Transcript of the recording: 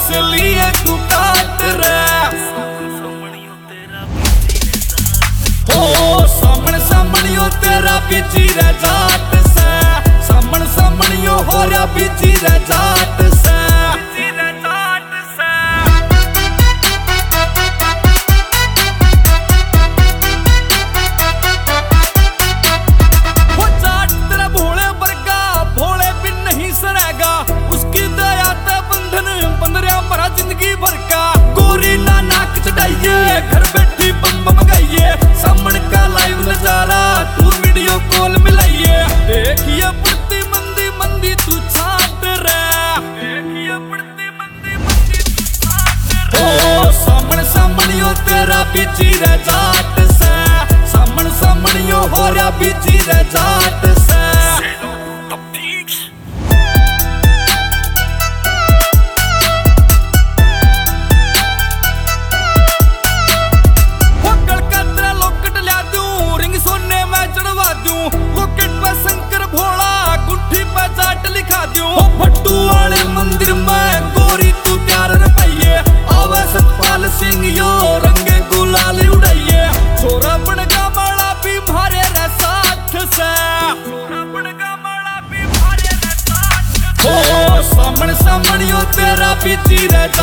लिए तू काट रे हो सामने सामनियो तेरा बीजी रे जाट से सामने सामनियो हो रहा बीजी रे जाट से घर बैठी बम बम गाइए सामने का लाइव नजारा तू वीडियो कॉल मिलाइए देखिए पड़ती मंदी मंदी तू छाट रे देखिए पड़ती मंदी मंदी तू छाट रे ओ सामने सामनियो तेरा बीजी रे जाट से सामने सामनियो हो रहा बीजी रे जाट से मंदिर में गोरी तू प्यार न पाइए आवे सतपाल सिंह यो रंगे गुलाल उड़ाइए छोरा बनगा माला भी मारे रे साथ से छोरा बनगा माला भी मारे रे साथ से ओ सामने सामनियो तेरा बीजी रे